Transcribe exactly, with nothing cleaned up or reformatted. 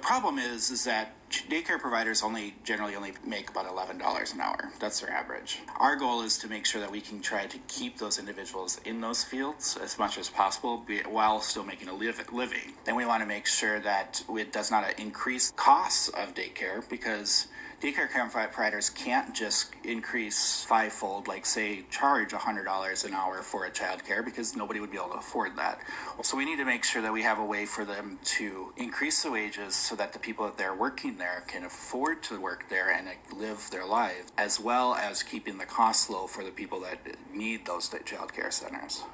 problem is, is that daycare providers only generally only make about eleven dollars an hour. That's their average. Our goal is to make sure that we can try to keep those individuals in those fields as much as possible be, while still making a live, living. Then we want to make sure that it does not increase costs of daycare, because daycare care providers can't just increase fivefold, like say charge one hundred dollars an hour for a child care, because nobody would be able to afford that. So we need to make sure that we have a way for them to increase the wages so that the people that they're working there can afford to work there and live their lives, as well as keeping the costs low for the people that need those child care centers.